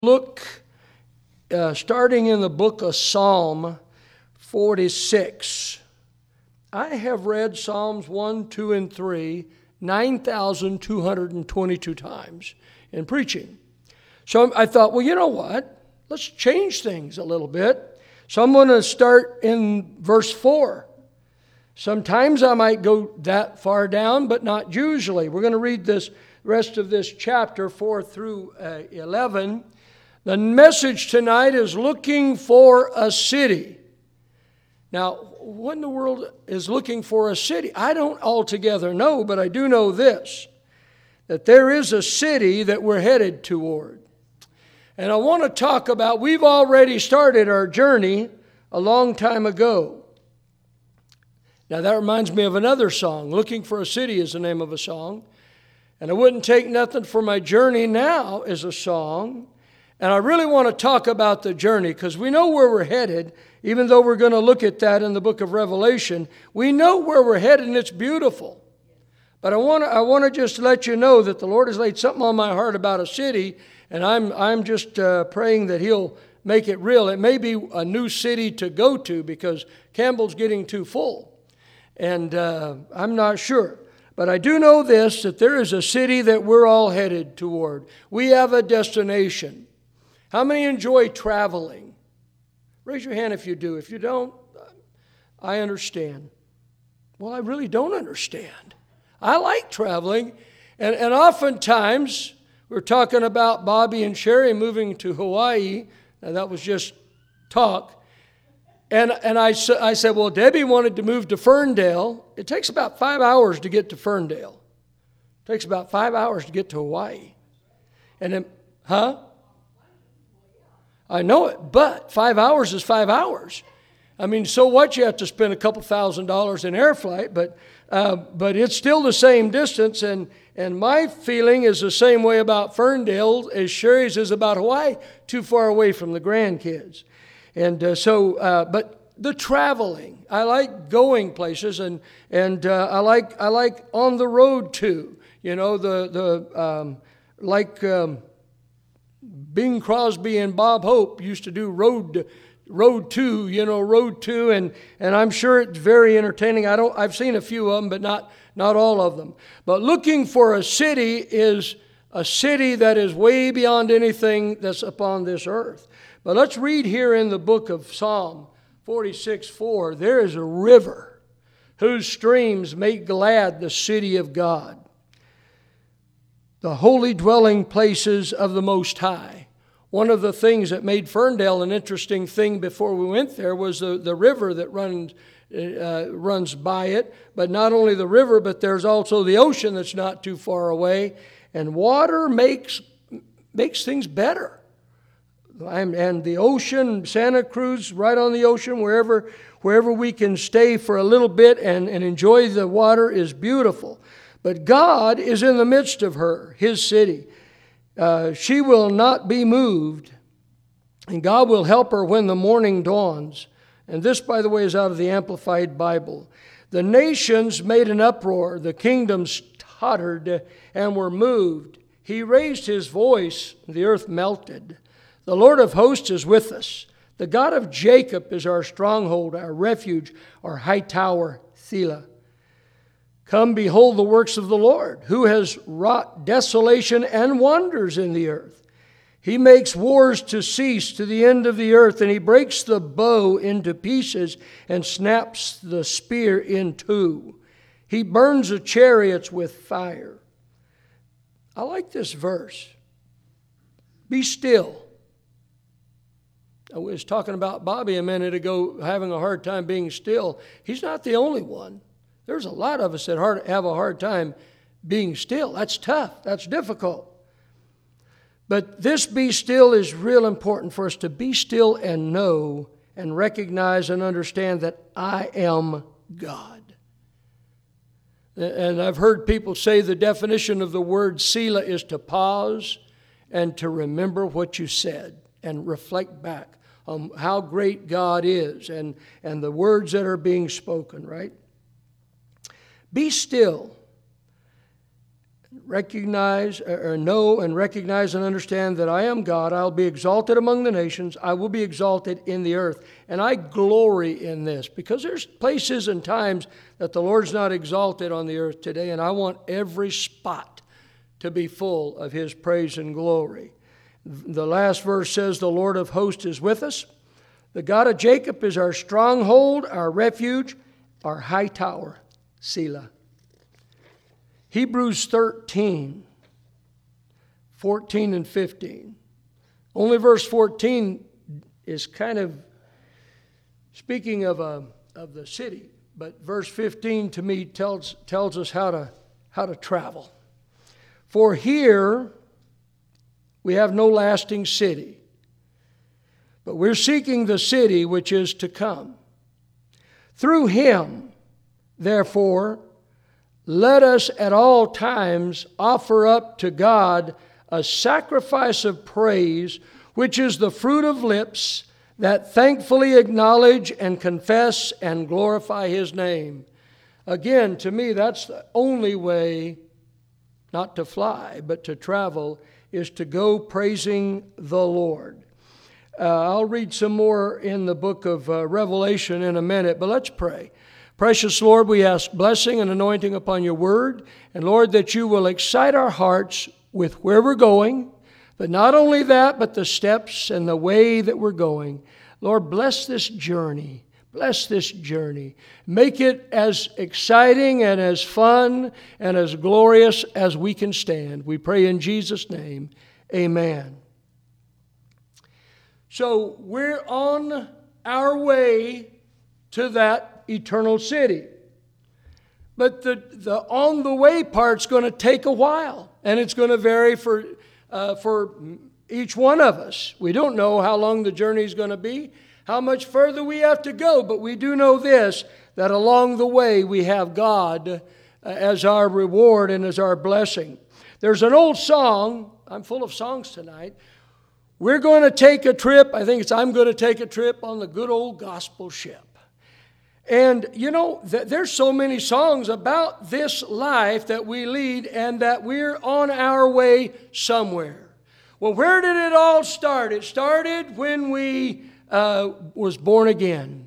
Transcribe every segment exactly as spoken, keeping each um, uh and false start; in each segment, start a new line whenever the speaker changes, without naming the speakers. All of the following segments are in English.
Look, uh, starting in the book of Psalm forty-six. I have read Psalms one, two, and three nine thousand two hundred twenty-two times in preaching. So I thought, well, you know what? Let's change things a little bit. So I'm going to start in verse four. Sometimes I might go that far down, but not usually. We're going to read this rest of this chapter, four through uh, eleven. The message tonight is looking for a city. Now, what in the world is looking for a city? I don't altogether know, but I do know this, that there is a city that we're headed toward. And I want to talk about, we've already started our journey a long time ago. Now, that reminds me of another song. Looking for a City is the name of a song. And I wouldn't take nothing for my journey now as a song. And I really want to talk about the journey because we know where we're headed, even though we're going to look at that in the book of Revelation. We know where we're headed and it's beautiful. But I want to I want to just let you know that the Lord has laid something on my heart about a city, and I'm I'm just uh, praying that He'll make it real. It may be a new city to go to because Campbell's getting too full. And uh, I'm not sure. But I do know this, that there is a city that we're all headed toward. We have a destination. How many enjoy traveling? Raise your hand if you do. If you don't, I understand. Well, I really don't understand. I like traveling. And, and oftentimes, we're talking about Bobby and Sherry moving to Hawaii. Now, that was just talk. And, and I, I said, well, Debbie wanted to move to Ferndale. It takes about five hours to get to Ferndale. It takes about five hours to get to Hawaii. And then, huh? I know it, but five hours is five hours. I mean, so what? You have to spend a couple thousand dollars in air flight, but uh, but it's still the same distance. And, and my feeling is the same way about Ferndale as Sherry's is about Hawaii, too far away from the grandkids. And uh, so, uh, but the traveling, I like going places, and and uh, I like I like on the road too. You know, the the um, like. Um, Bing Crosby and Bob Hope used to do Road Road Two, you know, Road Two, and and I'm sure it's very entertaining. I don't, I've seen a few of them, but not not all of them. But looking for a city is a city that is way beyond anything that's upon this earth. But let's read here in the book of Psalm forty-six four. There is a river whose streams make glad the city of God, the holy dwelling places of the Most High. One of the things that made Ferndale an interesting thing before we went there was the, the river that runs, uh, runs by it. But not only the river, but there's also the ocean that's not too far away. And water makes, makes things better. And the ocean, Santa Cruz, right on the ocean, wherever, wherever we can stay for a little bit and, and enjoy the water is beautiful. But God is in the midst of her, His city. Uh, she will not be moved, and God will help her when the morning dawns. And this, by the way, is out of the Amplified Bible. The nations made an uproar. The kingdoms tottered and were moved. He raised His voice, and the earth melted. The Lord of hosts is with us. The God of Jacob is our stronghold, our refuge, our high tower, Selah. Come, behold the works of the Lord, who has wrought desolation and wonders in the earth. He makes wars to cease to the end of the earth, and He breaks the bow into pieces and snaps the spear in two. He burns the chariots with fire. I like this verse. Be still. I was talking about Bobby a minute ago having a hard time being still. He's not the only one. There's a lot of us that hard, have a hard time being still. That's tough. That's difficult. But this be still is real important for us to be still and know and recognize and understand that I am God. And I've heard people say the definition of the word Selah is to pause and to remember what you said and reflect back on how great God is and, and the words that are being spoken, right? Be still recognize or know and recognize and understand that I am God. I'll be exalted among the nations. I will be exalted in the earth. And I glory in this because there's places and times that the Lord's not exalted on the earth today, and I want every spot to be full of His praise and glory. The last verse says, the Lord of hosts is with us. The God of Jacob is our stronghold, our refuge, our high tower. Selah. Hebrews thirteen, fourteen and fifteen. Only verse fourteen is kind of speaking of a, of the city, but verse fifteen to me tells tells us how to how to travel. For here we have no lasting city, but we're seeking the city which is to come. Through Him, therefore, let us at all times offer up to God a sacrifice of praise, which is the fruit of lips that thankfully acknowledge and confess and glorify His name. Again, to me, that's the only way not to fly, but to travel, is to go praising the Lord. Uh, I'll read some more in the book of uh, Revelation in a minute, but let's pray. Precious Lord, we ask blessing and anointing upon your word. And Lord, that you will excite our hearts with where we're going. But not only that, but the steps and the way that we're going. Lord, bless this journey. Bless this journey. Make it as exciting and as fun and as glorious as we can stand. We pray in Jesus' name. Amen. So we're on our way to that eternal city. But the, the on the way part's going to take a while, and it's going to vary for uh, for each one of us. We don't know how long the journey is going to be, how much further we have to go, but we do know this, that along the way we have God uh, as our reward and as our blessing. There's an old song, I'm full of songs tonight. We're going to take a trip, I think it's I'm going to take a trip on the good old gospel ship. And, you know, th- there's so many songs about this life that we lead and that we're on our way somewhere. Well, where did it all start? It started when we uh, was born again.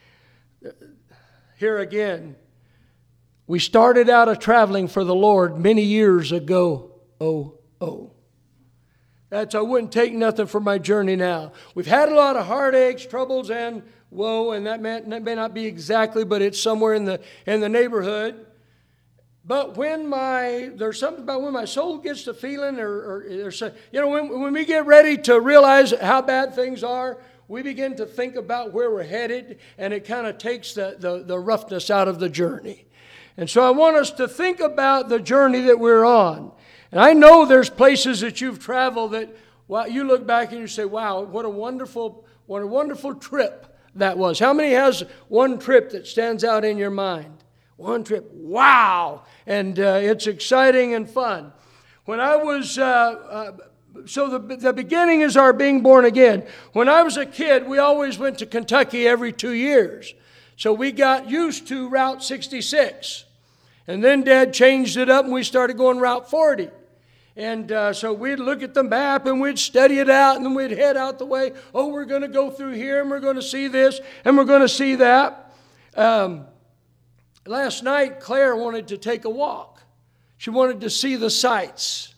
Here again, we started out a traveling for the Lord many years ago. Oh, oh. That's, I wouldn't take nothing for my journey now. We've had a lot of heartaches, troubles, and woe, and that may, that may not be exactly, but it's somewhere in the in the neighborhood. But when my, there's something about when my soul gets to feeling, or, or there's a, you know, when, when we get ready to realize how bad things are, we begin to think about where we're headed, and it kind of takes the, the, the roughness out of the journey. And so I want us to think about the journey that we're on. And I know there's places that you've traveled that, well, you look back and you say, wow, what a wonderful, what a wonderful trip that was. How many has one trip that stands out in your mind? One trip. Wow. And uh, it's exciting and fun. When I was, uh, uh, so the, the beginning is our being born again. When I was a kid, we always went to Kentucky every two years. So we got used to Route sixty-six. And then Dad changed it up and we started going Route forty. And uh, so we'd look at the map and we'd study it out, and then we'd head out the way. Oh, we're going to go through here, and we're going to see this, and we're going to see that. Um, last night, Claire wanted to take a walk. She wanted to see the sights.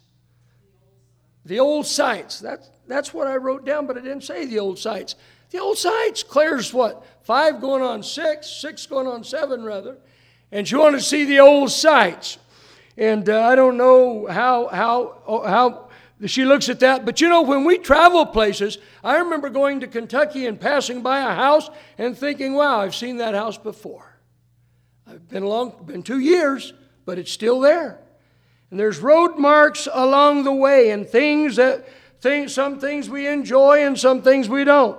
The old sights. That's, that's what I wrote down, but I didn't say the old sights. The old sights. Claire's what? Five going on six, six going on seven, rather. And she wanted to see the old sights. And uh, I don't know how how how she looks at that. But you know, when we travel places, I remember going to Kentucky and passing by a house and thinking, wow, I've seen that house before. I've been along, been two years, but it's still there. And there's road marks along the way, and things that things, some things we enjoy and some things we don't.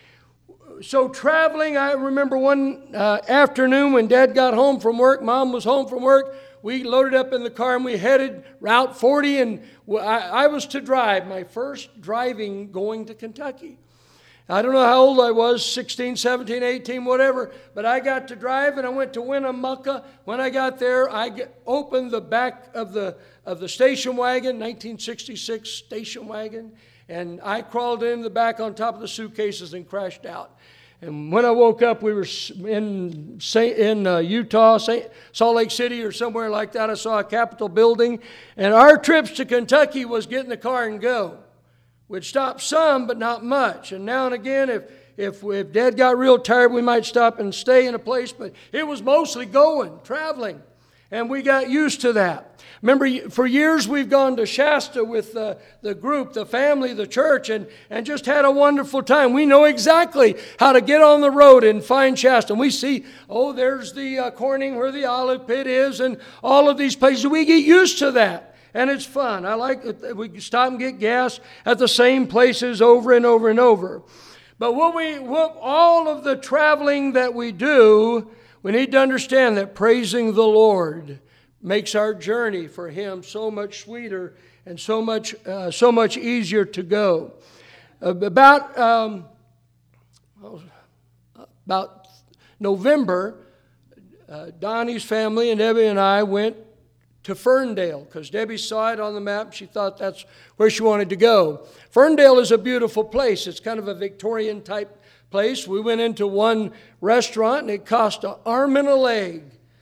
So traveling, I remember one uh, afternoon when Dad got home from work, Mom was home from work. We loaded up in the car and we headed Route forty, and I, I was to drive, my first driving going to Kentucky. I don't know how old I was, sixteen, seventeen, eighteen, whatever, but I got to drive and I went to Winnemucca. When I got there, I get, opened the back of the of the station wagon, nineteen sixty-six station wagon, and I crawled in the back on top of the suitcases and crashed out. And when I woke up, we were in in uh, Utah, Salt Lake City or somewhere like that. I saw a Capitol building, and our trips to Kentucky was get in the car and go. We'd stop some, but not much. And now and again, if, if, if Dad got real tired, we might stop and stay in a place. But it was mostly going, traveling. And we got used to that. Remember, for years we've gone to Shasta with the, the group, the family, the church, and, and just had a wonderful time. We know exactly how to get on the road and find Shasta. And we see, oh, there's the uh, Corning where the olive pit is and all of these places. We get used to that. And it's fun. I like it. We stop and get gas at the same places over and over and over. But what we, what, all of the traveling that we do, we need to understand that praising the Lord makes our journey for Him so much sweeter and so much, uh, so much easier to go. Uh, about um, about November, uh, Donnie's family and Debbie and I went to Ferndale, because Debbie saw it on the map. She thought that's where she wanted to go. Ferndale is a beautiful place. It's kind of a Victorian type place. We went into one restaurant and it cost an arm and a leg.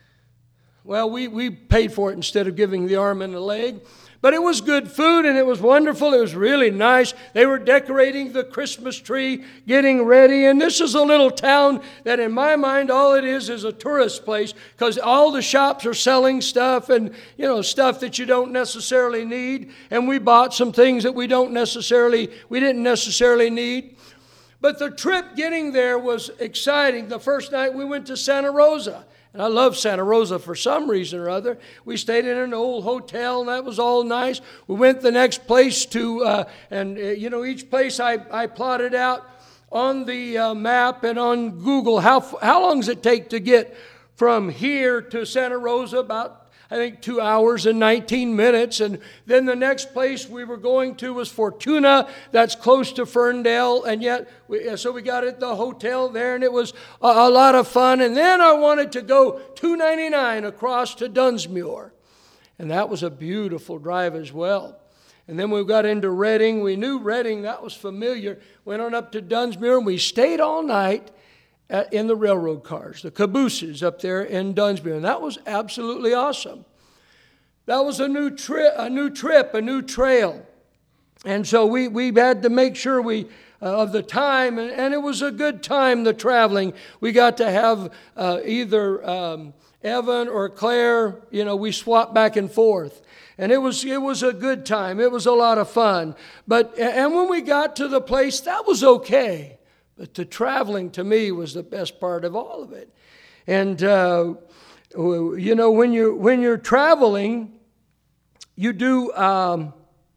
Well, we, we paid for it instead of giving the arm and the leg. But it was good food and it was wonderful. It was really nice. They were decorating the Christmas tree, getting ready. And this is a little town that in my mind, all it is is a tourist place, because all the shops are selling stuff and, you know, stuff that you don't necessarily need. And we bought some things that we don't necessarily, we didn't necessarily need. But the trip getting there was exciting. The first night we went to Santa Rosa. And I love Santa Rosa for some reason or other. We stayed in an old hotel, and that was all nice. We went the next place to, uh, and, uh, you know, each place I, I plotted out on the uh, map and on Google. How, how long does it take to get from here to Santa Rosa? About, I think, two hours and nineteen minutes. And then the next place we were going to was Fortuna. That's close to Ferndale. And yet, we, so we got at the hotel there, and it was a, a lot of fun. And then I wanted to go two ninety-nine across to Dunsmuir. And that was a beautiful drive as well. And then we got into Redding. We knew Redding, that was familiar. Went on up to Dunsmuir, and we stayed all night At, in the railroad cars, the cabooses up there in Dunsmuir, and that was absolutely awesome. That was a new trip, a new trip, a new trail, and so we we had to make sure we uh, of the time, and, and it was a good time. The traveling, we got to have uh, either um, Evan or Claire. You know, we swapped back and forth. And it was it was a good time. It was a lot of fun. But and when we got to the place, that was okay. But the traveling, to me, was the best part of all of it. And, uh, you know, when you're, when you're traveling, you do, um,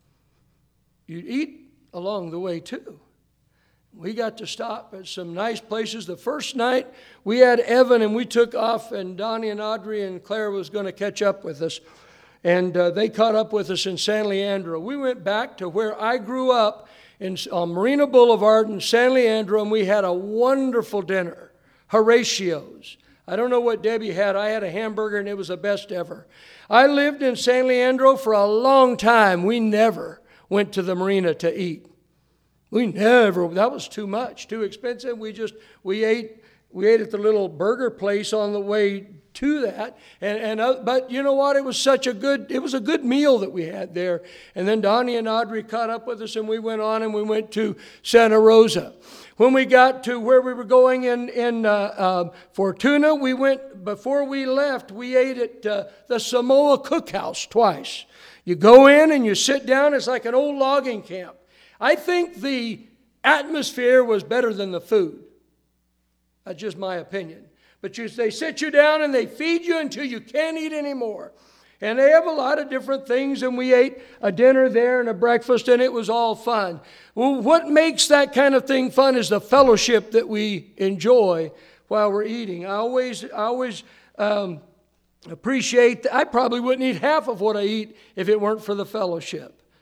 you eat along the way, too. We got to stop at some nice places. The first night, we had Evan, and we took off, and Donnie and Audrey and Claire was going to catch up with us. And uh, they caught up with us in San Leandro. We went back to where I grew up, In, on Marina Boulevard in San Leandro, and we had a wonderful dinner, Horatio's. I don't know what Debbie had. I had a hamburger, and it was the best ever. I lived in San Leandro for a long time. We never went to the marina to eat. We never. That was too much, too expensive. We just we ate we ate at the little burger place on the way to that, and and uh, but you know what? It was such a good it was a good meal that we had there. And then Donnie and Audrey caught up with us, and we went on and we went to Santa Rosa. When we got to where we were going in in uh, uh, Fortuna, we went before we left. We ate at uh, the Samoa Cookhouse twice. You go in and you sit down. It's like an old logging camp. I think the atmosphere was better than the food. That's just my opinion. But you, they sit you down and they feed you until you can't eat anymore. And they have a lot of different things, and we ate a dinner there and a breakfast, and it was all fun. Well, what makes that kind of thing fun is the fellowship that we enjoy while we're eating. I always, I always um, appreciate that. I probably wouldn't eat half of what I eat if it weren't for the fellowship.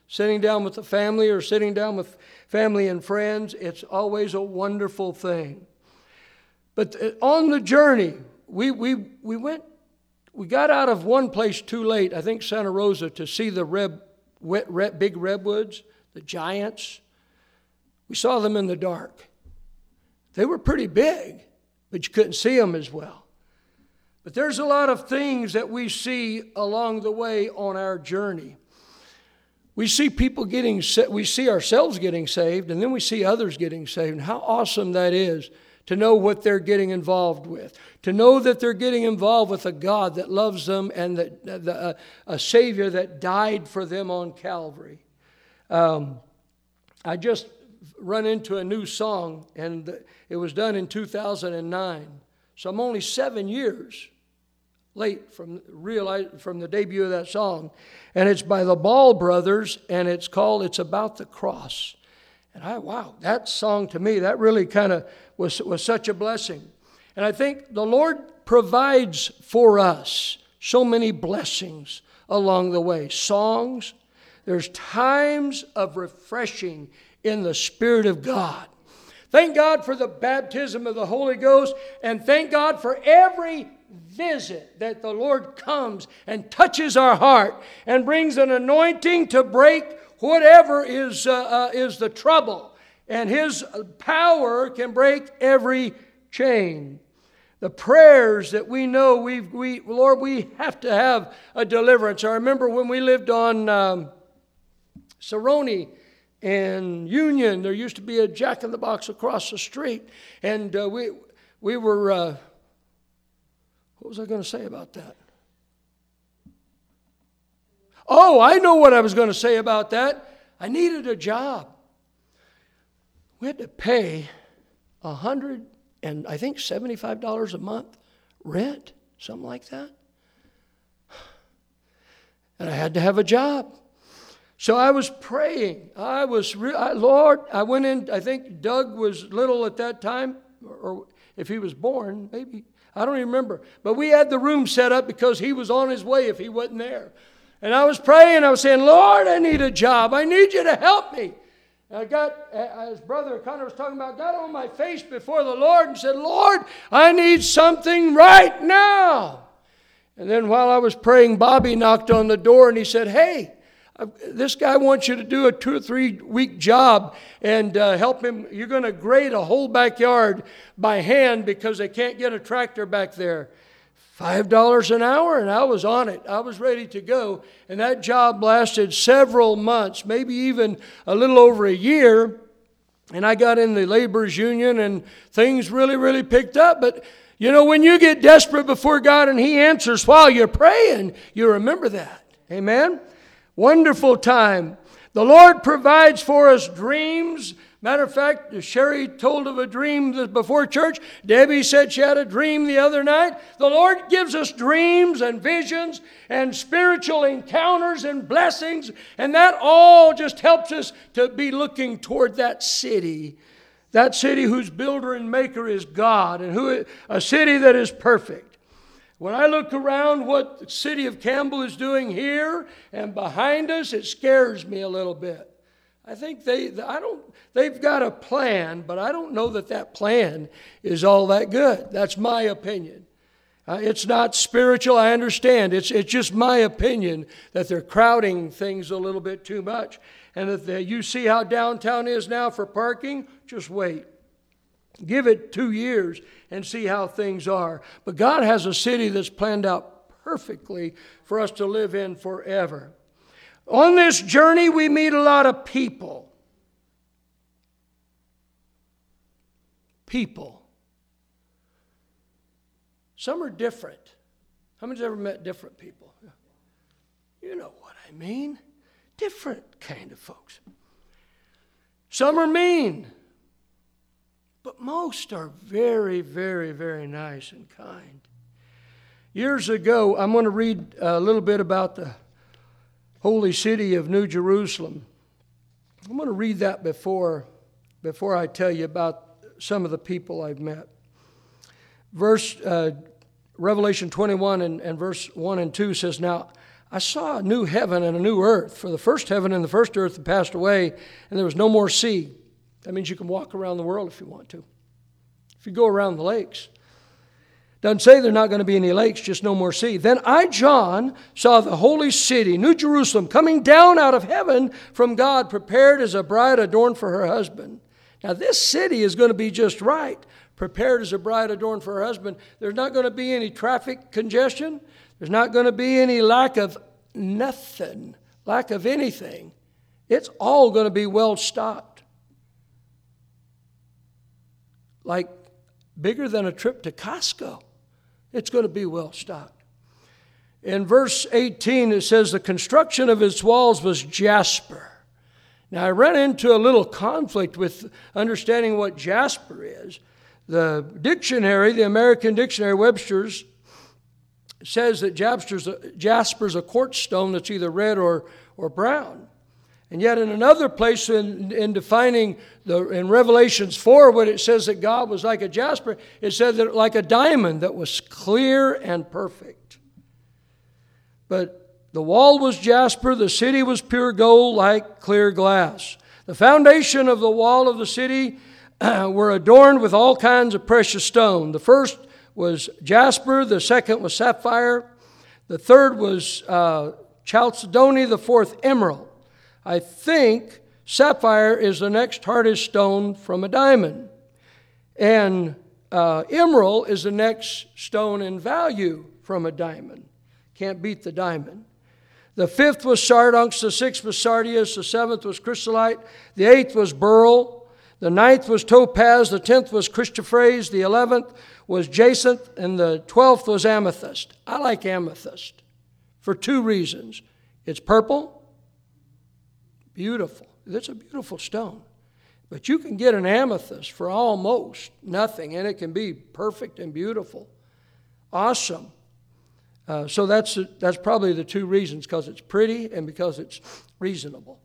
sitting down with the family or sitting down with family and friends. It's always a wonderful thing. But on the journey, we we we went, we got out of one place too late, I think Santa Rosa, to see the red, wet, red, big redwoods, the giants. We saw them in the dark. They were pretty big, but you couldn't see them as well. But there's a lot of things that we see along the way on our journey. We see people getting, we see ourselves getting saved, and then we see others getting saved. And how awesome that is to know what they're getting involved with, to know that they're getting involved with a God that loves them and that the, a, a Savior that died for them on Calvary. Um, I just run into a new song, and it was done in two thousand nine. So I'm only seven years late from realize from the debut of that song, and it's by the Ball Brothers, and it's called "It's About the Cross." And I, wow, that song to me, that really kind of was was such a blessing. And I think the Lord provides for us so many blessings along the way. Songs, there's times of refreshing in the Spirit of God. Thank God for the baptism of the Holy Ghost, and thank God for every visit that the Lord comes and touches our heart and brings an anointing to break whatever is, uh, uh, is the trouble. And His power can break every chain. The prayers that we know, we we Lord, we have to have a deliverance. I remember when we lived on um, Saroni and Union, there used to be a Jack in the Box across the street. And uh, we we were, uh, what was I going to say about that? Oh, I know what I was going to say about that. I needed a job. We had to pay a hundred and I think seventy-five dollars a month rent, something like that. And I had to have a job. So I was praying. I was, re- I, Lord, I went in, I think Doug was little at that time, or, or if he was born, maybe, I don't even remember. But we had the room set up because he was on his way if he wasn't there. And I was praying, I was saying, Lord, I need a job. I need you to help me. And I got, as Brother Connor was talking about, got on my face before the Lord and said, Lord, I need something right now. And then while I was praying, Bobby knocked on the door and he said, hey, this guy wants you to do a two or three week job and uh, help him. You're going to grade a whole backyard by hand because they can't get a tractor back there. Five dollars an hour, and I was on it. I was ready to go. And that job lasted several months, maybe even a little over a year. And I got in the laborers union and things really, really picked up. But, you know, when you get desperate before God and He answers while you're praying, you remember that. Amen? Wonderful time. The Lord provides for us dreams. Matter of fact, Sherry told of a dream before church. Debbie said she had a dream the other night. The Lord gives us dreams and visions and spiritual encounters and blessings. And that all just helps us to be looking toward that city. That city whose builder and maker is God. And who a city that is perfect. When I look around what the city of Campbell is doing here and behind us, it scares me a little bit. I think they, I don't, they've got a plan, but I don't know that that plan is all that good. That's my opinion. Uh, it's not spiritual, I understand. It's, it's just my opinion that they're crowding things a little bit too much. And that the, you see how downtown is now for parking, just wait. Give it two years and see how things are. But God has a city that's planned out perfectly for us to live in forever. On this journey, we meet a lot of people. People. Some are different. How many's ever met different people? You know what I mean. Different kind of folks. Some are mean. But most are very, very, very nice and kind. Years ago, I'm going to read a little bit about the holy city of New Jerusalem. I'm going to read that before, before I tell you about some of the people I've met. Verse uh, Revelation twenty-one and, and verse one and two says, Now I saw a new heaven and a new earth. For the first heaven and the first earth had passed away, and there was no more sea. That means you can walk around the world if you want to. If you go around the lakes. Doesn't say there's not going to be any lakes, just no more sea. Then I, John, saw the holy city, New Jerusalem, coming down out of heaven from God, prepared as a bride adorned for her husband. Now this city is going to be just right. Prepared as a bride adorned for her husband. There's not going to be any traffic congestion. There's not going to be any lack of nothing, lack of anything. It's all going to be well stocked. Like bigger than a trip to Costco. It's going to be well stocked. In verse eighteen, it says, the construction of its walls was jasper. Now, I ran into a little conflict with understanding what jasper is. The dictionary, the American Dictionary, Webster's, says that Jasper's a, Jasper's a quartz stone that's either red or, or brown. And yet in another place in, in defining, the in Revelations four, when it says that God was like a jasper, it said that like a diamond that was clear and perfect. But the wall was jasper, the city was pure gold like clear glass. The foundation of the wall of the city uh, were adorned with all kinds of precious stone. The first was jasper, the second was sapphire, the third was uh, chalcedony, the fourth emerald. I think sapphire is the next hardest stone from a diamond. And uh, emerald is the next stone in value from a diamond. Can't beat the diamond. The fifth was sardonyx, the sixth was sardius, the seventh was chrysolite, the eighth was beryl, the ninth was topaz, the tenth was chrysoprase, the eleventh was jacinth, and the twelfth was amethyst. I like amethyst for two reasons. It's purple, beautiful. It's a beautiful stone. But you can get an amethyst for almost nothing, and it can be perfect and beautiful. Awesome. Uh, so that's that's probably the two reasons, because it's pretty and because it's reasonable.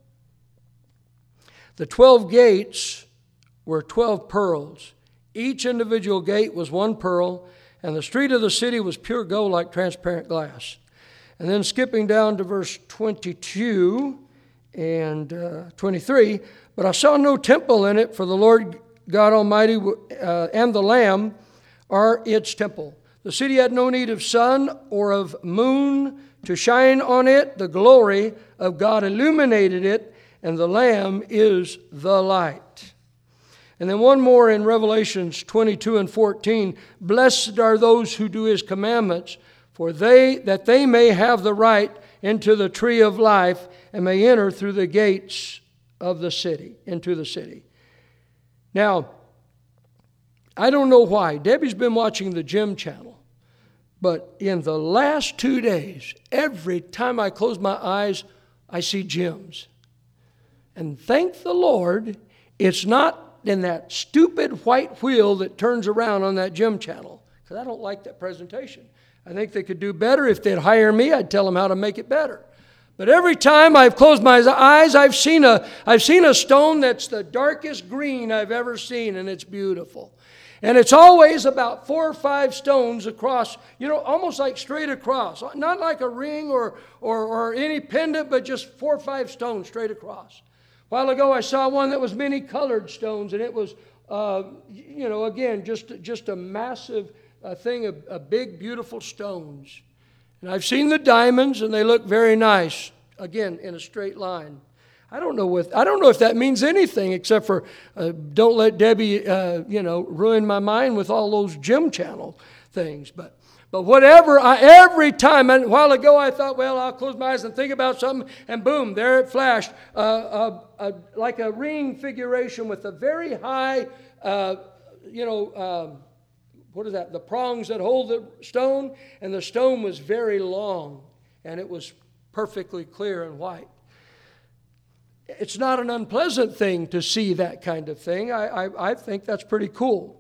The twelve gates were twelve pearls. Each individual gate was one pearl, and the street of the city was pure gold like transparent glass. And then skipping down to verse twenty-two and uh, twenty-three, but I saw no temple in it, for the Lord God Almighty uh, and the Lamb are its temple. The city had no need of sun or of moon to shine on it. The glory of God illuminated it, and the Lamb is the light. And then one more in Revelations twenty-two and fourteen. Blessed are those who do his commandments, for they that they may have the right into the tree of life and may enter through the gates of the city, into the city. Now, I don't know why. Debbie's been watching the Gym Channel. But in the last two days, every time I close my eyes, I see gyms. And thank the Lord, it's not in that stupid white wheel that turns around on that Gym Channel. Because I don't like that presentation. I think they could do better. If they'd hire me, I'd tell them how to make it better. But every time I've closed my eyes, I've seen a, I've seen a stone that's the darkest green I've ever seen, and it's beautiful. And it's always about four or five stones across, you know, almost like straight across. Not like a ring or, or, or any pendant, but just four or five stones straight across. A while ago, I saw one that was many colored stones, and it was, uh, you know, again, just, just a massive uh, thing of, of big, beautiful stones. And I've seen the diamonds, and they look very nice, again, in a straight line. I don't know what, I don't know if that means anything except for uh, don't let Debbie, uh, you know, ruin my mind with all those Gym Channel things. But but whatever, I, every time, and a while ago I thought, well, I'll close my eyes and think about something, and boom, there it flashed, uh, uh, uh, like a ring figuration with a very high, uh, you know, um, what is that? The prongs that hold the stone, and the stone was very long, and it was perfectly clear and white. It's not an unpleasant thing to see that kind of thing. I, I, I think that's pretty cool.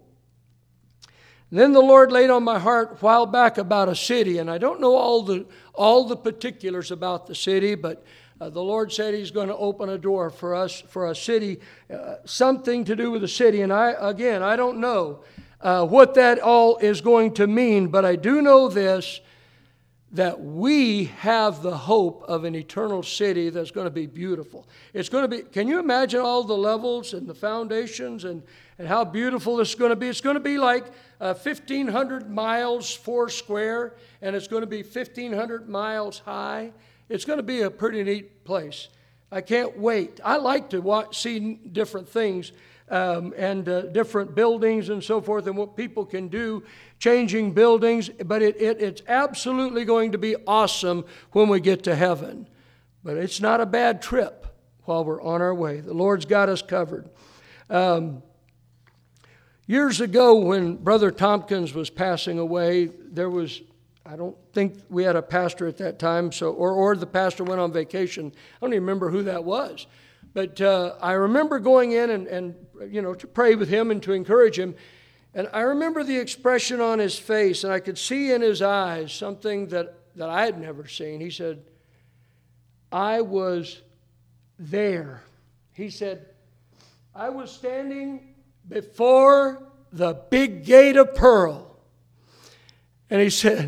And then the Lord laid on my heart a while back about a city, and I don't know all the all the particulars about the city, but uh, the Lord said He's going to open a door for us for a city, uh, something to do with the city. And I again, I don't know uh, what that all is going to mean, but I do know this: that we have the hope of an eternal city that's going to be beautiful. It's going to be, can you imagine all the levels and the foundations and, and how beautiful this is going to be? It's going to be like uh, fifteen hundred miles four square, and it's going to be fifteen hundred miles high. It's going to be a pretty neat place. I can't wait. I like to watch, see different things um, and uh, different buildings and so forth and what people can do, changing buildings. But it, it, it's absolutely going to be awesome when we get to heaven. But it's not a bad trip while we're on our way. The Lord's got us covered. Um, years ago when Brother Tompkins was passing away, there was... I don't think we had a pastor at that time, so or, or the pastor went on vacation. I don't even remember who that was. But uh, I remember going in and, and, you know, to pray with him and to encourage him. And I remember the expression on his face, and I could see in his eyes something that, that I had never seen. He said, I was there. He said, I was standing before the big gate of pearl. And he said,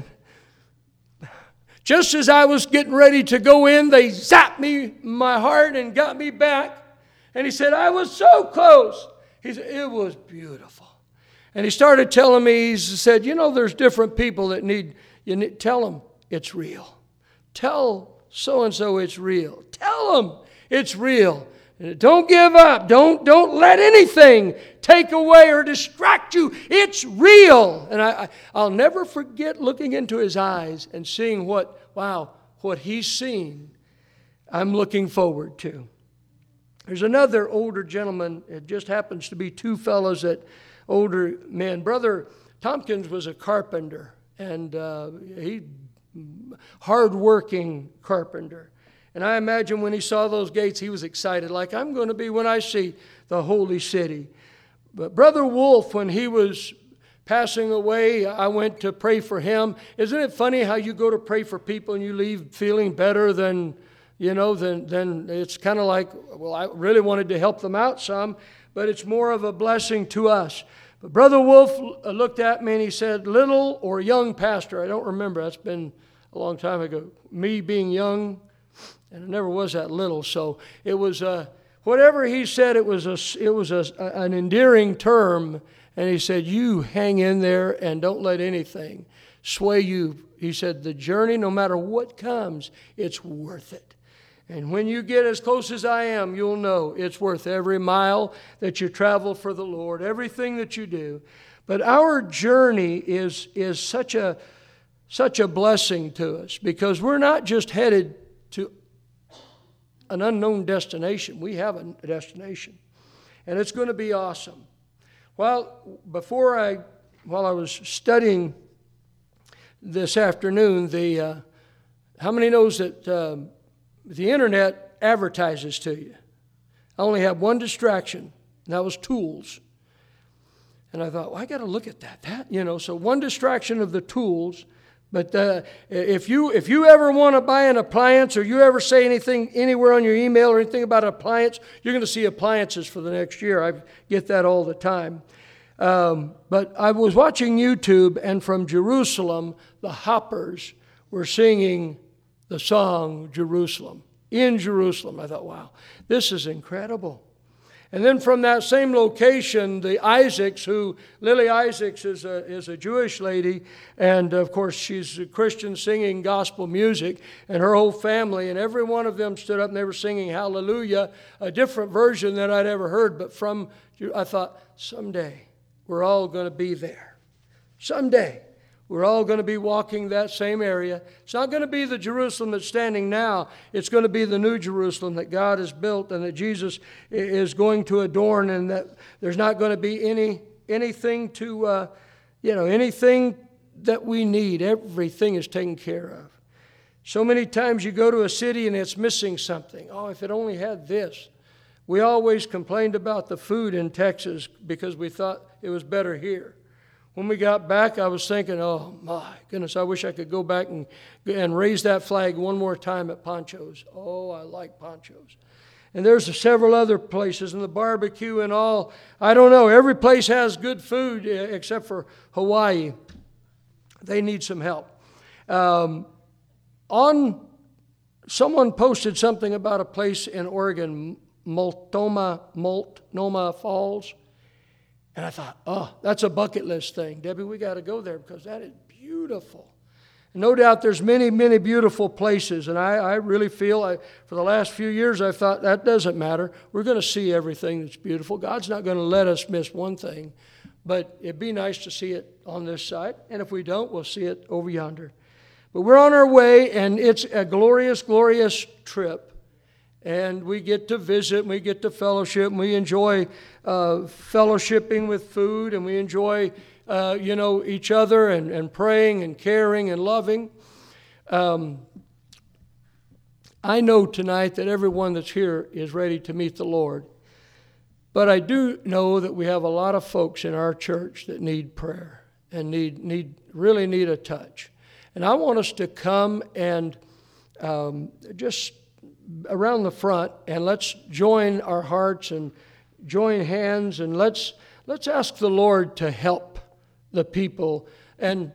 just as I was getting ready to go in, they zapped me, my heart, and got me back. And he said, I was so close. He said, it was beautiful. And he started telling me, he said, you know, there's different people that need, you need, tell them it's real. Tell so-and-so it's real. Tell them it's real. And don't give up. Don't, don't let anything take away or distract you. It's real. And I, I, I'll never forget looking into his eyes and seeing what, wow, what he's seen, I'm looking forward to. There's another older gentleman. It just happens to be two fellows that older men. Brother Tompkins was a carpenter, and uh, he hard-working carpenter. And I imagine when he saw those gates, he was excited, like I'm going to be when I see the holy city. But Brother Wolf, when he was passing away, I went to pray for him. Isn't it funny how you go to pray for people and you leave feeling better than, you know, than, than it's kind of like, well, I really wanted to help them out some, but it's more of a blessing to us. But Brother Wolf looked at me and he said, little or young pastor, I don't remember, that's been a long time ago, me being young, and it never was that little, so it was uh, whatever he said. It was a, it was a, an endearing term, and he said, "You hang in there and don't let anything sway you." He said, "The journey, no matter what comes, it's worth it." And when you get as close as I am, you'll know it's worth every mile that you travel for the Lord, everything that you do. But our journey is is such a such a blessing to us because we're not just headed to an unknown destination. We have a destination, and it's going to be awesome. Well, before I, while I was studying this afternoon, the uh, how many knows that uh, the internet advertises to you? I only have one distraction, and that was tools. And I thought, well, I got to look at that. That you know, so one distraction of the tools. But uh, if you if you ever want to buy an appliance or you ever say anything anywhere on your email or anything about an appliance, you're going to see appliances for the next year. I get that all the time. Um, but I was watching YouTube, and from Jerusalem, the Hoppers were singing the song Jerusalem, in Jerusalem. I thought, wow, this is incredible. And then from that same location, the Isaacs, who, Lily Isaacs is a, is a Jewish lady, and of course she's a Christian singing gospel music, and her whole family, and every one of them stood up and they were singing Hallelujah, a different version than I'd ever heard, but from, I thought, someday we're all going to be there. Someday. We're all going to be walking that same area. It's not going to be the Jerusalem that's standing now. It's going to be the new Jerusalem that God has built and that Jesus is going to adorn, and that there's not going to be any anything to, uh, you know, anything that we need. Everything is taken care of. So many times you go to a city and it's missing something. Oh, if it only had this. We always complained about the food in Texas because we thought it was better here. When we got back, I was thinking, oh, my goodness, I wish I could go back and, and raise that flag one more time at Poncho's. Oh, I like Poncho's. And there's several other places, and the barbecue and all. I don't know. Every place has good food except for Hawaii. They need some help. Um, on someone posted something about a place in Oregon, Multnomah, Multnomah Falls. And I thought, oh, that's a bucket list thing. Debbie, we got to go there because that is beautiful. And no doubt there's many, many beautiful places. And I, I really feel, I, for the last few years, I've thought that doesn't matter. We're going to see everything that's beautiful. God's not going to let us miss one thing. But it'd be nice to see it on this side. And if we don't, we'll see it over yonder. But we're on our way, and it's a glorious, glorious trip. And we get to visit, and we get to fellowship, and we enjoy uh, fellowshipping with food, and we enjoy, uh, you know, each other, and, and praying, and caring, and loving. Um, I know tonight that everyone that's here is ready to meet the Lord. But I do know that we have a lot of folks in our church that need prayer and need need really need a touch. And I want us to come and um, just around the front, and let's join our hearts and join hands, and let's let's ask the Lord to help the people. And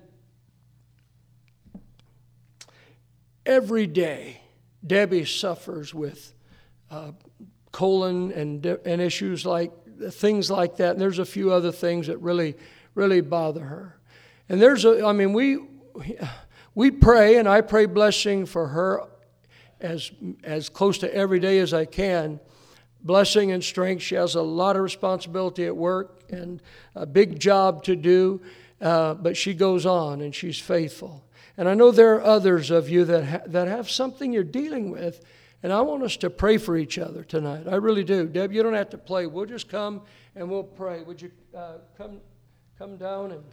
every day, Debbie suffers with uh, colon and and issues like things like that. And there's a few other things that really really bother her. And there's a, I mean, we we pray, and I pray blessing for her as as close to every day as I can. Blessing and strength. She has a lot of responsibility at work and a big job to do, uh, but she goes on and she's faithful. And I know there are others of you that ha- that have something you're dealing with, and I want us to pray for each other tonight. I really do. Deb, you don't have to play. We'll just come and we'll pray. Would you uh, come come down and...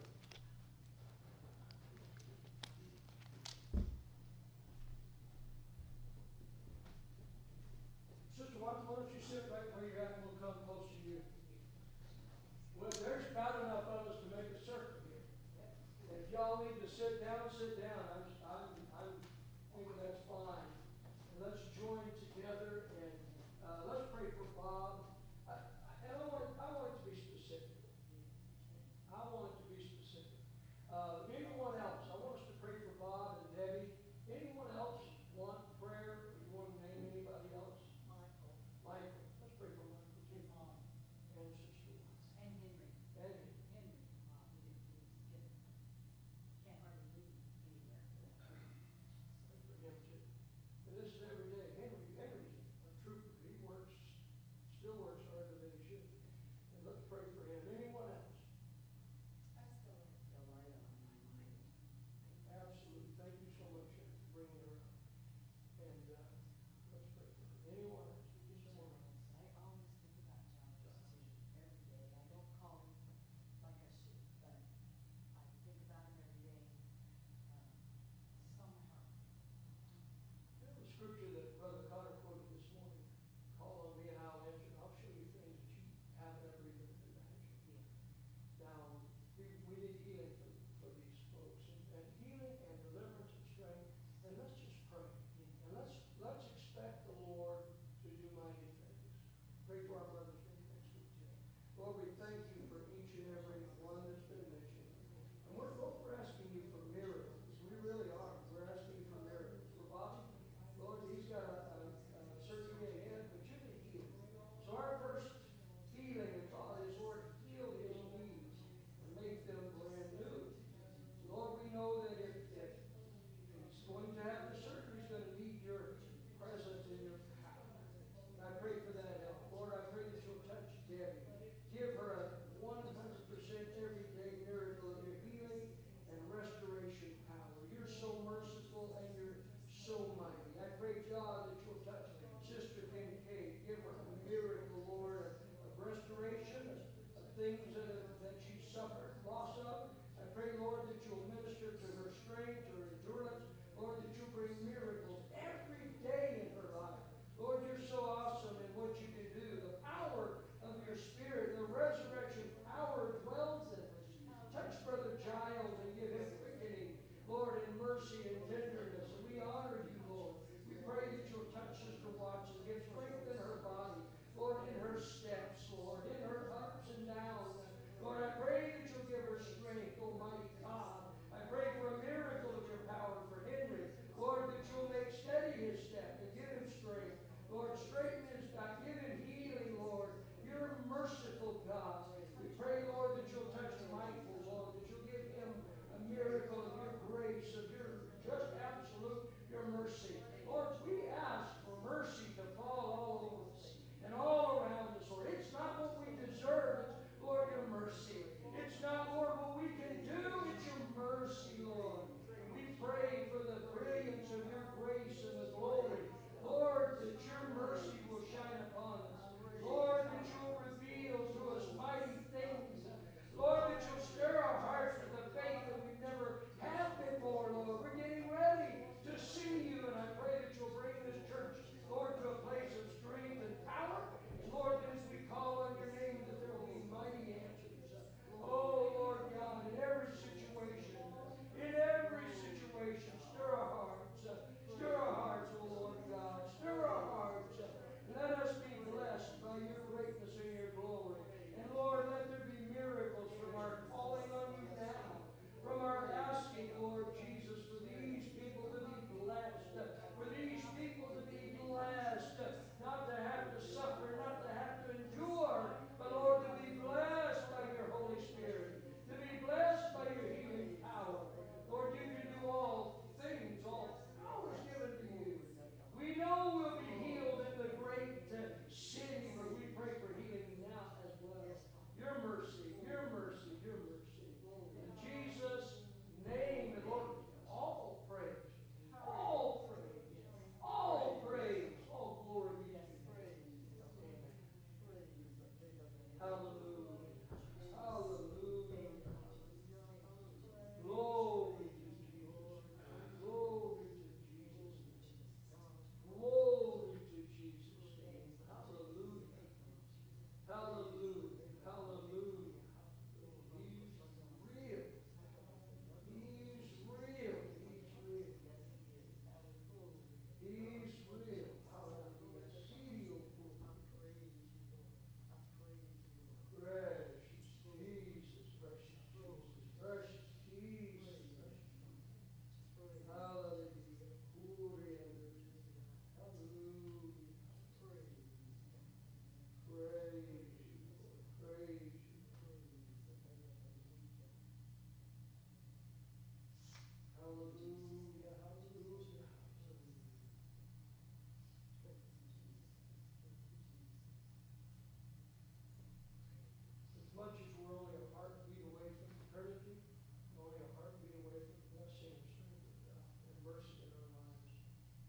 Give her a one hundred percent everyday miracle.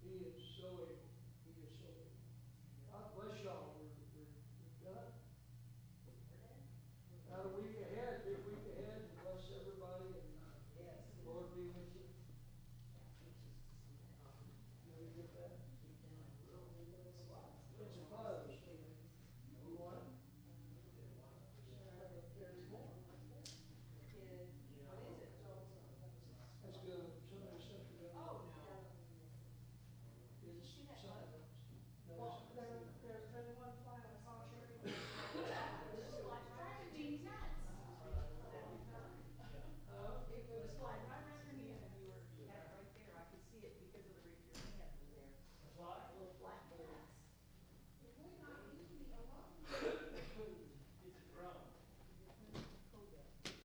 He is so